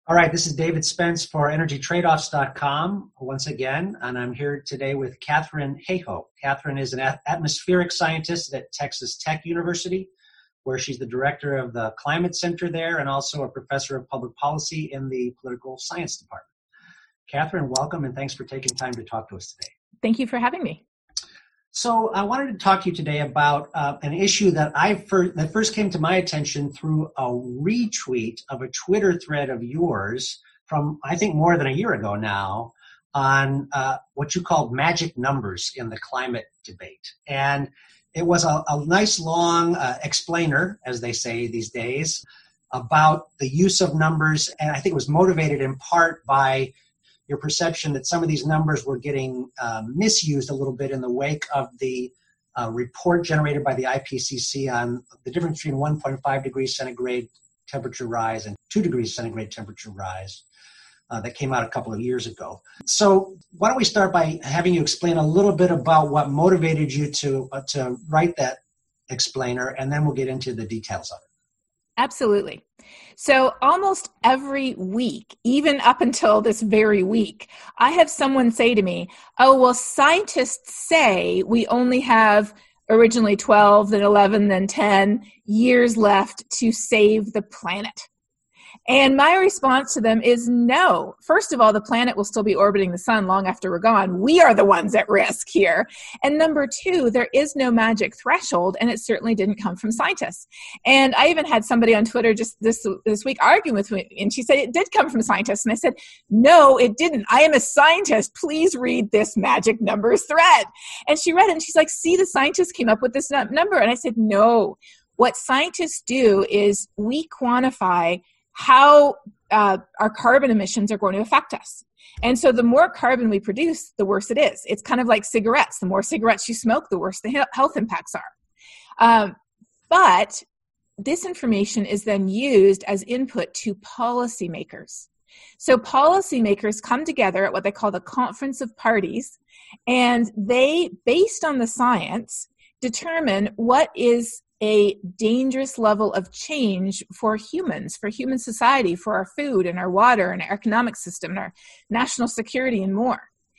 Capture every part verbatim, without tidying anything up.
All right, this is David Spence for energy trade offs dot com once again, and I'm here today with Katharine Hayhoe. Katharine is an atmospheric scientist at Texas Tech University, where she's the director of the Climate Center there and also a professor of public policy in the political science department. Katharine, welcome, and thanks for taking time to talk to us today. Thank you for having me. So I wanted to talk to you today about uh, an issue that I first, that first came to my attention through a retweet of a Twitter thread of yours from, I think, more than a year ago now on uh, what you called magic numbers in the climate debate. And it was a, a nice long uh, explainer, as they say these days, about the use of numbers. And I think it was motivated in part by your perception that some of these numbers were getting uh, misused a little bit in the wake of the uh, report generated by the I P C C on the difference between one point five degrees centigrade temperature rise and two degrees centigrade temperature rise uh, that came out a couple of years ago. So why don't we start by having you explain a little bit about what motivated you to, uh, to write that explainer, and then we'll get into the details of it. Absolutely. So almost every week, even up until this very week, I have someone say to me, oh, well, scientists say we only have originally twelve, then eleven, then ten years left to save the planet. And my response to them is no. First of all, the planet will still be orbiting the sun long after we're gone. We are the ones at risk here. And number two, there is no magic threshold, and it certainly didn't come from scientists. And I even had somebody on Twitter just this this week arguing with me, and she said it did come from scientists. And I said, no, it didn't. I am a scientist. Please read this magic numbers thread. And she read it, and she's like, see, the scientists came up with this number. And I said, no. What scientists do is we quantify how uh, our carbon emissions are going to affect us. And so the more carbon we produce, the worse it is. It's kind of like cigarettes. The more cigarettes you smoke, the worse the he- health impacts are. Um, but this information is then used as input to policymakers. So policymakers come together at what they call the Conference of Parties, and they, based on the science, determine what is a dangerous level of change for humans, for human society, for our food and our water and our economic system and our national security and more.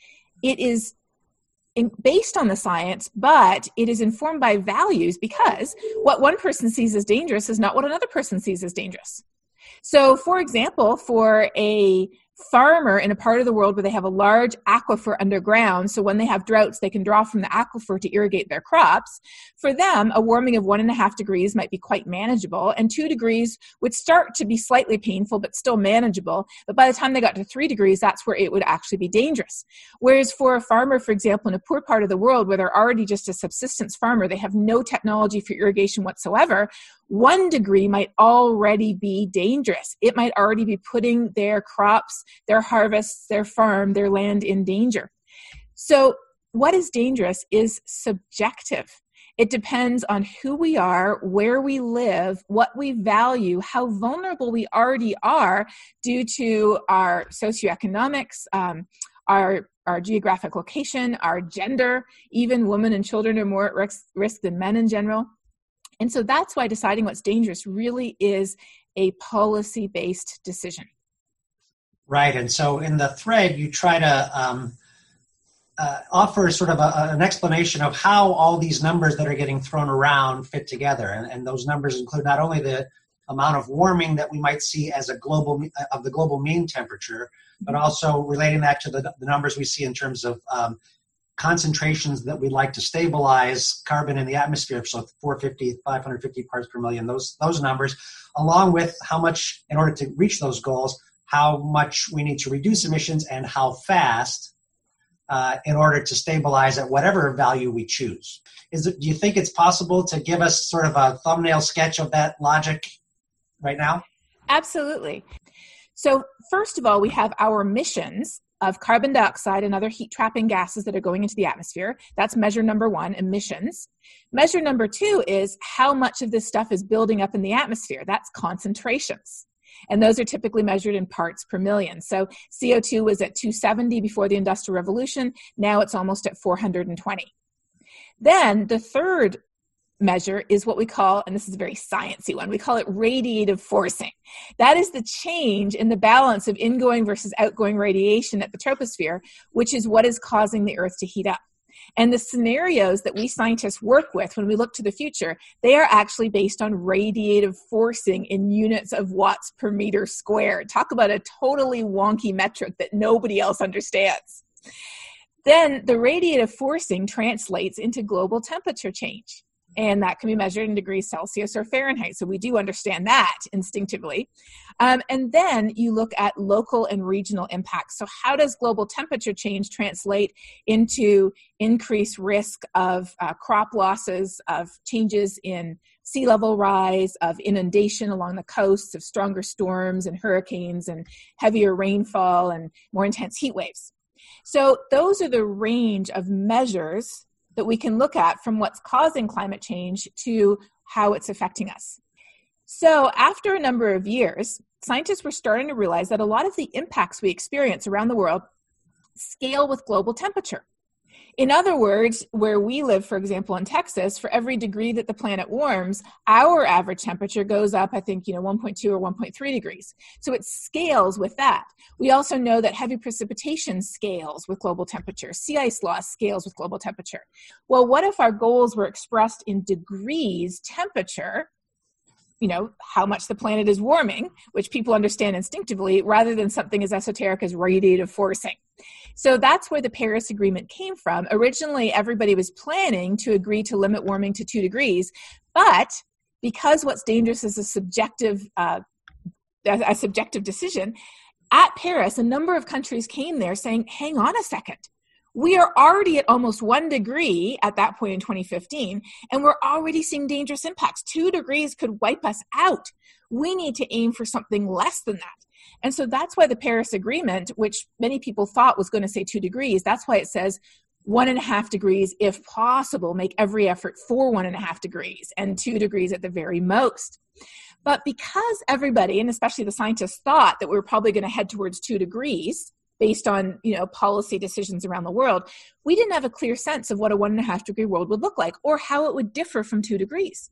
It is in, based on the science, but it is informed by values, because what one person sees as dangerous is not what another person sees as dangerous. So, for example, for a farmer in a part of the world where they have a large aquifer underground, so when they have droughts, they can draw from the aquifer to irrigate their crops. For them, a warming of one and a half degrees might be quite manageable, and two degrees would start to be slightly painful, but still manageable. But by the time they got to three degrees, that's where it would actually be dangerous. Whereas for a farmer, for example, in a poor part of the world where they're already just a subsistence farmer, they have no technology for irrigation whatsoever, one degree might already be dangerous. It might already be putting their crops, their harvests, their farm, their land in danger. So what is dangerous is subjective. It depends on who we are, where we live, what we value, how vulnerable we already are due to our socioeconomics, um, our our geographic location, our gender. Even women and children are more at risk, risk than men in general. And so that's why deciding what's dangerous really is a policy-based decision. Right. And so in the thread, you try to um, uh, offer sort of a, an explanation of how all these numbers that are getting thrown around fit together. And, and those numbers include not only the amount of warming that we might see as a global of the global mean temperature, but also relating that to the, the numbers we see in terms of um, concentrations that we'd like to stabilize carbon in the atmosphere, so four fifty, five hundred fifty parts per million, those those numbers, along with how much, in order to reach those goals, how much we need to reduce emissions and how fast uh, in order to stabilize at whatever value we choose. Is it, do you think it's possible to give us sort of a thumbnail sketch of that logic right now? Absolutely. So first of all, we have our emissions of carbon dioxide and other heat-trapping gases that are going into the atmosphere. That's measure number one, emissions. Measure number two is how much of this stuff is building up in the atmosphere. That's concentrations. And those are typically measured in parts per million. So C O two was at two seventy before the Industrial Revolution. Now it's almost at four hundred twenty. Then the third measure is what we call, and this is a very sciencey one, we call it radiative forcing. That is the change in the balance of ingoing versus outgoing radiation at the troposphere, which is what is causing the Earth to heat up. And the scenarios that we scientists work with when we look to the future, they are actually based on radiative forcing in units of watts per meter squared. Talk about a totally wonky metric that nobody else understands. Then the radiative forcing translates into global temperature change. And that can be measured in degrees Celsius or Fahrenheit. So we do understand that instinctively. Um, and then you look at local and regional impacts. So how does global temperature change translate into increased risk of uh, crop losses, of changes in sea level rise, of inundation along the coasts, of stronger storms and hurricanes and heavier rainfall and more intense heat waves? So those are the range of measures that we can look at from what's causing climate change to how it's affecting us. So after a number of years, scientists were starting to realize that a lot of the impacts we experience around the world scale with global temperature. In other words, where we live, for example, in Texas, for every degree that the planet warms, our average temperature goes up, I think, you know, one point two or one point three degrees. So it scales with that. We also know that heavy precipitation scales with global temperature. Sea ice loss scales with global temperature. Well, what if our goals were expressed in degrees temperature, you know, how much the planet is warming, which people understand instinctively, rather than something as esoteric as radiative forcing? So that's where the Paris Agreement came from. Originally, everybody was planning to agree to limit warming to two degrees, but because what's dangerous is a subjective, uh, a subjective decision, at Paris, a number of countries came there saying, hang on a second. We are already at almost one degree at that point in twenty fifteen, and we're already seeing dangerous impacts. Two degrees could wipe us out. We need to aim for something less than that. And so that's why the Paris Agreement, which many people thought was going to say two degrees, that's why it says one and a half degrees, if possible, make every effort for one and a half degrees, and two degrees at the very most. But because everybody, and especially the scientists, thought that we were probably going to head towards two degrees, based on, you know, policy decisions around the world, we didn't have a clear sense of what a one and a half degree world would look like or how it would differ from two degrees.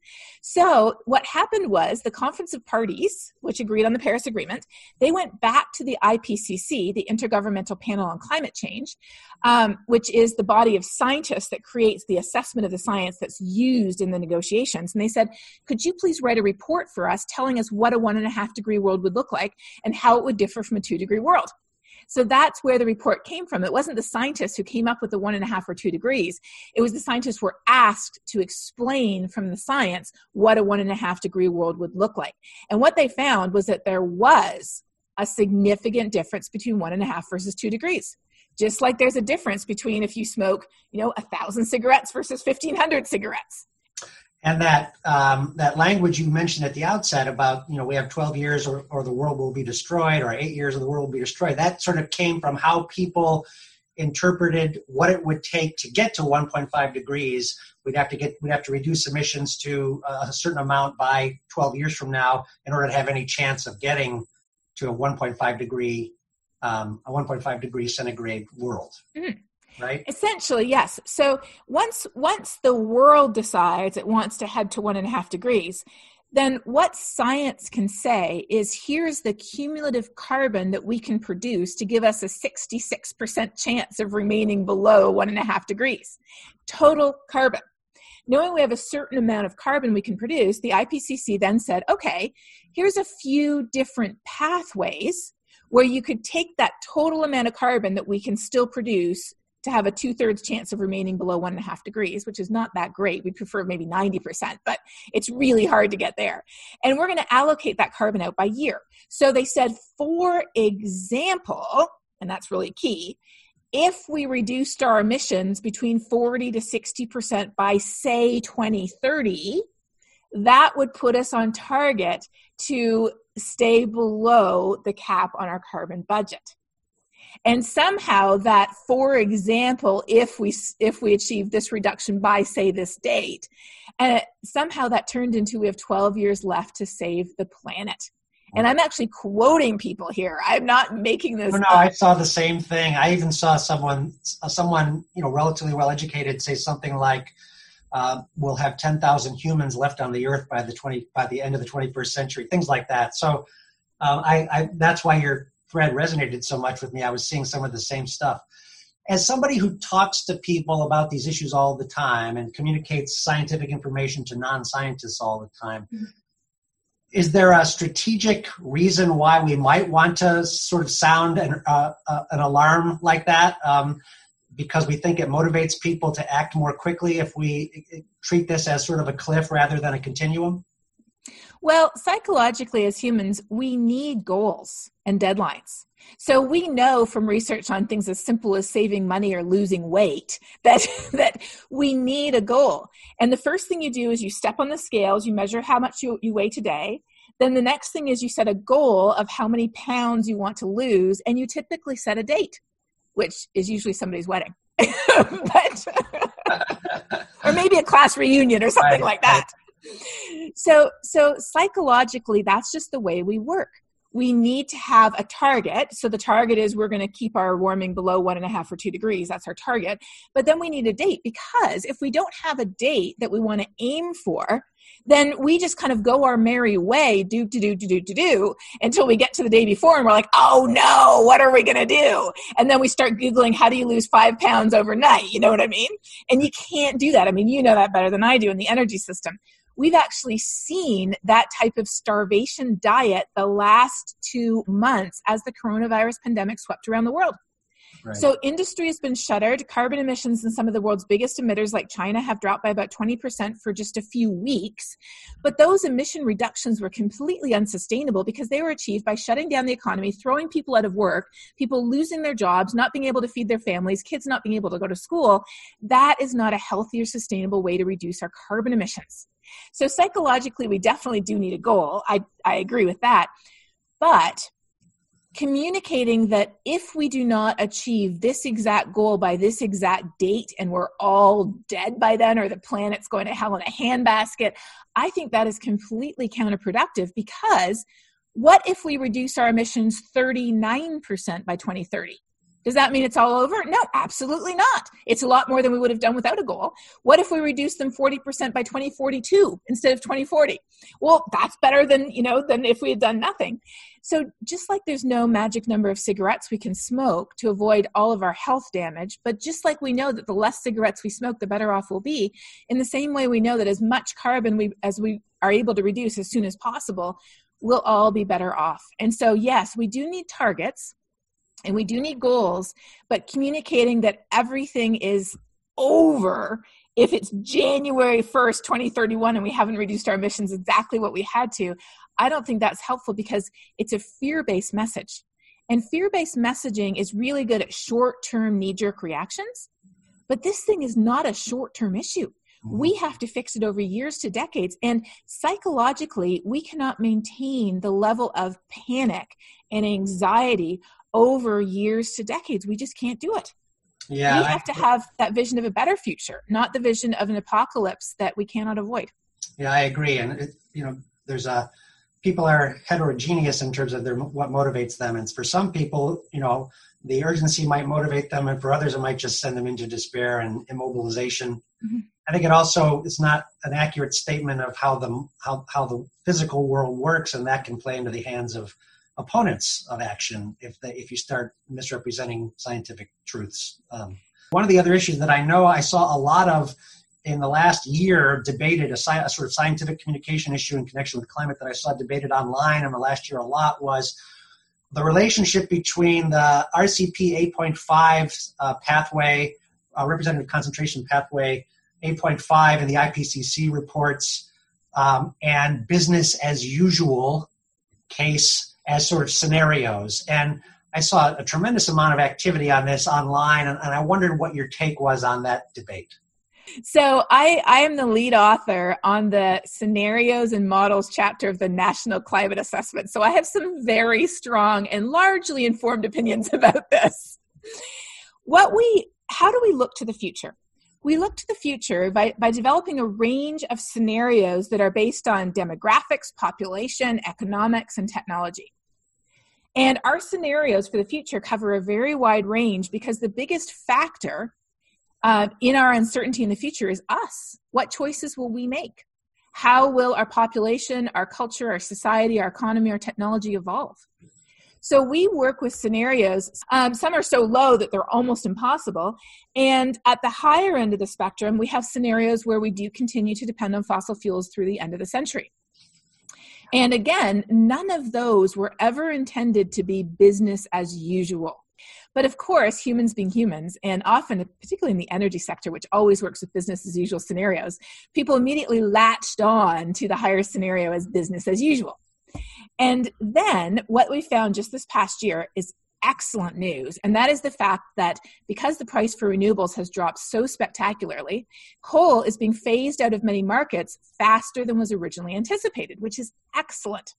So what happened was the Conference of Parties, which agreed on the Paris Agreement, they went back to the I P C C, the Intergovernmental Panel on Climate Change, um, which is the body of scientists that creates the assessment of the science that's used in the negotiations. And they said, could you please write a report for us telling us what a one and a half degree world would look like and how it would differ from a two degree world? So that's where the report came from. It wasn't the scientists who came up with the one and a half or two degrees. It was the scientists who were asked to explain from the science what a one and a half degree world would look like. And what they found was that there was a significant difference between one and a half versus two degrees. Just like there's a difference between if you smoke, you know, a thousand cigarettes versus fifteen hundred cigarettes. And that um, that language you mentioned at the outset about, you know, we have twelve years or, or the world will be destroyed, or eight years or the world will be destroyed, that sort of came from how people interpreted what it would take to get to one point five degrees. We'd have to get we'd have to reduce emissions to a certain amount by twelve years from now in order to have any chance of getting to a one point five degree um, a one point five degree centigrade world. Mm-hmm. Right? Essentially, yes. So once once the world decides it wants to head to one and a half degrees, then what science can say is here's the cumulative carbon that we can produce to give us a sixty-six percent chance of remaining below one and a half degrees. Total carbon. Knowing we have a certain amount of carbon we can produce, the I P C C then said, okay, here's a few different pathways where you could take that total amount of carbon that we can still produce to have a two-thirds chance of remaining below one and a half degrees, which is not that great. We prefer maybe ninety percent, but it's really hard to get there. And we're going to allocate that carbon out by year. So they said, for example, and that's really key, if we reduced our emissions between forty to sixty percent by, say, twenty thirty, that would put us on target to stay below the cap on our carbon budget. And somehow that, for example, if we if we achieve this reduction by, say, this date, and it, somehow that turned into we have twelve years left to save the planet. And I'm actually quoting people here. I'm not making this no, no, up. I saw the same thing. I even saw someone, someone you know, relatively well-educated say something like, uh, we'll have ten thousand humans left on the earth by the twenty by the end of the twenty-first century, things like that. So um, I, I that's why your thread resonated so much with me. I was seeing some of the same stuff. As somebody who talks to people about these issues all the time and communicates scientific information to non-scientists all the time, mm-hmm. is there a strategic reason why we might want to sort of sound an, uh, uh, an alarm like that? Um, because we think it motivates people to act more quickly if we treat this as sort of a cliff rather than a continuum? Well, psychologically as humans, we need goals and deadlines. So we know from research on things as simple as saving money or losing weight that, that we need a goal. And the first thing you do is you step on the scales, you measure how much you, you weigh today. Then the next thing is you set a goal of how many pounds you want to lose, and you typically set a date, which is usually somebody's wedding. but, or maybe a class reunion or something like that. So, so psychologically, that's just the way we work. We need to have a target. So the target is we're going to keep our warming below one and a half or two degrees. That's our target. But then we need a date, because if we don't have a date that we want to aim for, then we just kind of go our merry way, do, do, do, do, do, do, do, until we get to the day before and we're like, oh no, what are we going to do? And then we start Googling, how do you lose five pounds overnight? You know what I mean? And you can't do that. I mean, you know that better than I do in the energy system. We've actually seen that type of starvation diet the last two months as the coronavirus pandemic swept around the world. Right. So industry has been shuttered. Carbon emissions in some of the world's biggest emitters like China have dropped by about twenty percent for just a few weeks. But those emission reductions were completely unsustainable because they were achieved by shutting down the economy, throwing people out of work, people losing their jobs, not being able to feed their families, kids not being able to go to school. That is not a healthy or sustainable way to reduce our carbon emissions. So psychologically, we definitely do need a goal. I, I agree with that. But communicating that if we do not achieve this exact goal by this exact date and we're all dead by then, or the planet's going to hell in a handbasket, I think that is completely counterproductive, because what if we reduce our emissions thirty-nine percent by twenty thirty? Does that mean it's all over? No, absolutely not. It's a lot more than we would have done without a goal. What if we reduce them forty percent by twenty forty-two instead of twenty forty? Well, that's better than, you know, than if we had done nothing. So just like there's no magic number of cigarettes we can smoke to avoid all of our health damage, but just like we know that the less cigarettes we smoke, the better off we'll be, in the same way we know that as much carbon we as we are able to reduce as soon as possible, we'll all be better off. And so, yes, we do need targets. And we do need goals, but communicating that everything is over if it's January first, twenty thirty-one, and we haven't reduced our emissions exactly what we had to, I don't think that's helpful, because it's a fear-based message. And fear-based messaging is really good at short-term knee-jerk reactions, but this thing is not a short-term issue. We have to fix it over years to decades. And psychologically, we cannot maintain the level of panic and anxiety over years to decades. We just can't do it. Yeah, we have I, to have that vision of a better future, not the vision of an apocalypse that we cannot avoid. Yeah, I agree. And, it, you know, there's a, people are heterogeneous in terms of their, what motivates them. And for some people, you know, the urgency might motivate them, and for others, it might just send them into despair and immobilization. Mm-hmm. I think it also is not an accurate statement of how the, how, how the physical world works, and that can play into the hands of opponents of action if they, if you start misrepresenting scientific truths. Um, one of the other issues that I know I saw a lot of in the last year debated, a, sci- a sort of scientific communication issue in connection with climate that I saw debated online in the last year a lot, was the relationship between the R C P eight point five uh, pathway, uh, representative concentration pathway eight point five, and the I P C C reports, um, and business as usual case as sort of scenarios. And I saw a tremendous amount of activity on this online, and, and I wondered what your take was on that debate. So I, I am the lead author on the scenarios and models chapter of the National Climate Assessment. So I have some very strong and largely informed opinions about this. What we, how do we look to the future? We look to the future by, by developing a range of scenarios that are based on demographics, population, economics, and technology. And our scenarios for the future cover a very wide range, because the biggest factor uh, in our uncertainty in the future is us. What choices will we make? How will our population, our culture, our society, our economy, our technology evolve? So we work with scenarios. Um, some are so low that they're almost impossible. And at the higher end of the spectrum, we have scenarios where we do continue to depend on fossil fuels through the end of the century. And again, none of those were ever intended to be business as usual. But of course, humans being humans, and often, particularly in the energy sector, which always works with business as usual scenarios, people immediately latched on to the higher scenario as business as usual. And then what we found just this past year is excellent news. And that is the fact that because the price for renewables has dropped so spectacularly, coal is being phased out of many markets faster than was originally anticipated, which is excellent.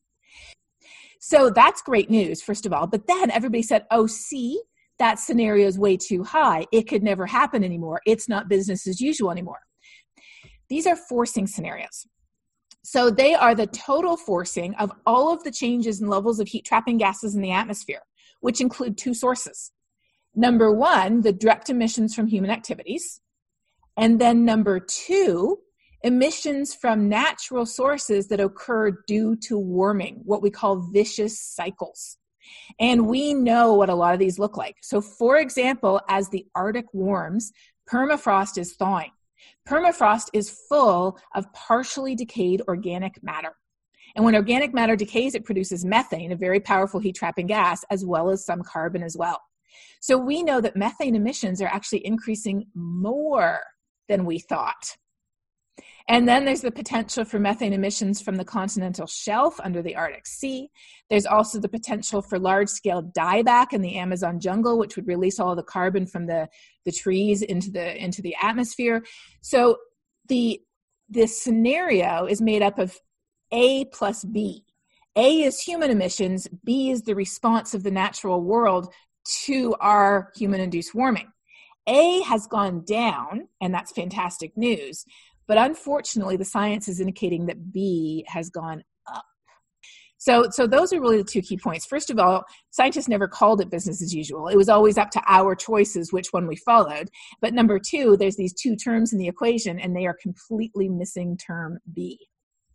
So that's great news, first of all. But then everybody said, oh, see, that scenario is way too high. It could never happen anymore. It's not business as usual anymore. These are forcing scenarios. So they are the total forcing of all of the changes in levels of heat trapping gases in the atmosphere, which include two sources. Number one, the direct emissions from human activities. And then number two, emissions from natural sources that occur due to warming, what we call vicious cycles. And we know what a lot of these look like. So for example, as the Arctic warms, permafrost is thawing. Permafrost is full of partially decayed organic matter. And when organic matter decays, it produces methane, a very powerful heat-trapping gas, as well as some carbon as well. So we know that methane emissions are actually increasing more than we thought. And then there's the potential for methane emissions from the continental shelf under the Arctic Sea. There's also the potential for large-scale dieback in the Amazon jungle, which would release all the carbon from the, the trees into the into the atmosphere. So the this scenario is made up of A plus B. A is human emissions. B is the response of the natural world to our human-induced warming. A has gone down, and that's fantastic news. But unfortunately, the science is indicating that B has gone up. So, so those are really the two key points. First of all, scientists never called it business as usual. It was always up to our choices which one we followed. But number two, there's these two terms in the equation, and they are completely missing term B.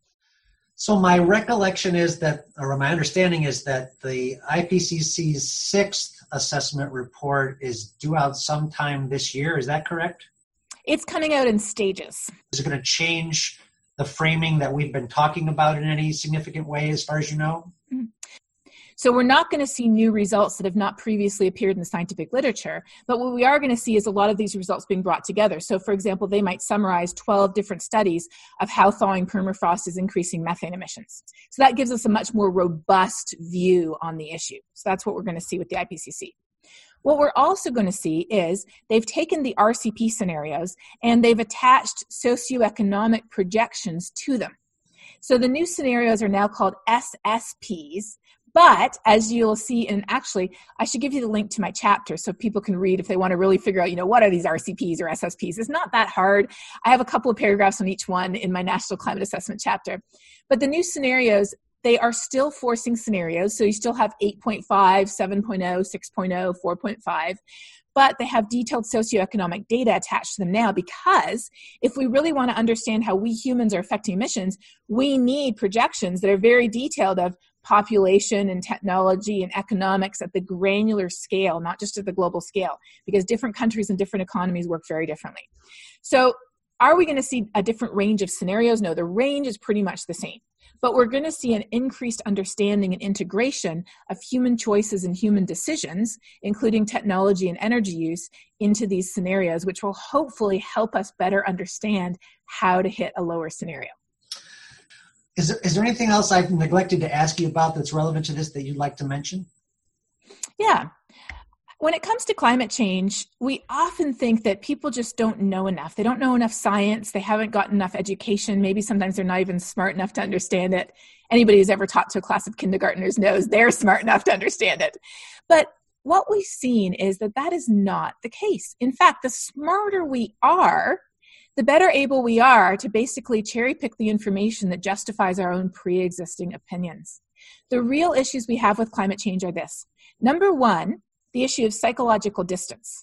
So my recollection is that, or my understanding is that the I P C C's sixth assessment report is due out sometime this year. Is that correct? It's coming out in stages. Is it going to change the framing that we've been talking about in any significant way as far as you know? Mm-hmm. So we're not going to see new results that have not previously appeared in the scientific literature, but what we are going to see is a lot of these results being brought together. So for example, they might summarize twelve different studies of how thawing permafrost is increasing methane emissions. So that gives us a much more robust view on the issue. So that's what we're going to see with the I P C C. What we're also going to see is they've taken the R C P scenarios and they've attached socioeconomic projections to them. So the new scenarios are now called S S Ps, but as you'll see, and actually I should give you the link to my chapter so people can read if they want to really figure out, you know, what are these R C Ps or S S Ps? It's not that hard. I have a couple of paragraphs on each one in my National Climate Assessment chapter. But the new scenarios, they are still forcing scenarios. So you still have eight point five, seven point oh, six point oh, four point five, but they have detailed socioeconomic data attached to them now because if we really want to understand how we humans are affecting emissions, we need projections that are very detailed of population and technology and economics at the granular scale, not just at the global scale, because different countries and different economies work very differently. So are we going to see a different range of scenarios? No, the range is pretty much the same. But we're going to see an increased understanding and integration of human choices and human decisions, including technology and energy use, into these scenarios, which will hopefully help us better understand how to hit a lower scenario. Is there, is there anything else I've neglected to ask you about that's relevant to this that you'd like to mention? Yeah. When it comes to climate change, we often think that people just don't know enough. They don't know enough science. They haven't got enough education. Maybe sometimes they're not even smart enough to understand it. Anybody who's ever taught to a class of kindergartners knows they're smart enough to understand it. But what we've seen is that that is not the case. In fact, the smarter we are, the better able we are to basically cherry pick the information that justifies our own pre-existing opinions. The real issues we have with climate change are this. Number one, the issue of psychological distance.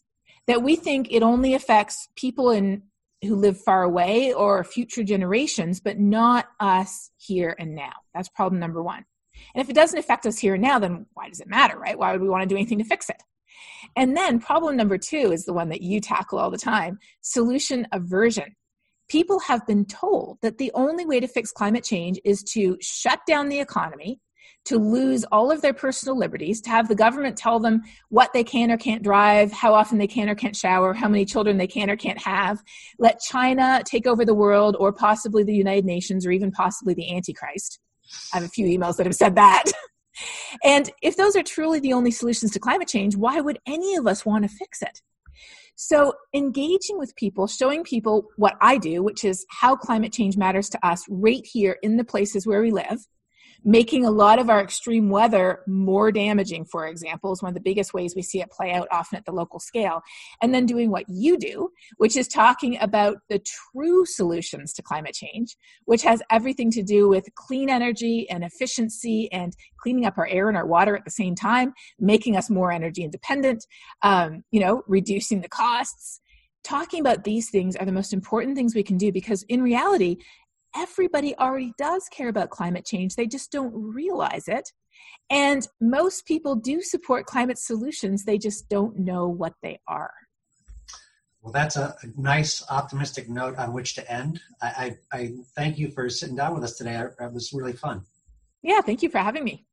that we think it only affects people in who live far away or future generations, but not us here and now. That's problem number one. And if it doesn't affect us here and now, then why does it matter, right? Why would we want to do anything to fix it? And then problem number two is the one that you tackle all the time, solution aversion. People have been told that the only way to fix climate change is to shut down the economy, to lose all of their personal liberties, to have the government tell them what they can or can't drive, how often they can or can't shower, how many children they can or can't have, let China take over the world or possibly the United Nations or even possibly the Antichrist. I have a few emails that have said that. And if those are truly the only solutions to climate change, why would any of us want to fix it? So engaging with people, showing people what I do, which is how climate change matters to us right here in the places where we live, making a lot of our extreme weather more damaging, for example, is one of the biggest ways we see it play out often at the local scale. And then doing what you do, which is talking about the true solutions to climate change, which has everything to do with clean energy and efficiency and cleaning up our air and our water at the same time, making us more energy independent, um, you know, reducing the costs. Talking about these things are the most important things we can do, because in reality, everybody already does care about climate change. They just don't realize it. And most people do support climate solutions. They just don't know what they are. Well, that's a nice, optimistic note on which to end. I, I, I thank you for sitting down with us today. It was really fun. Yeah, thank you for having me.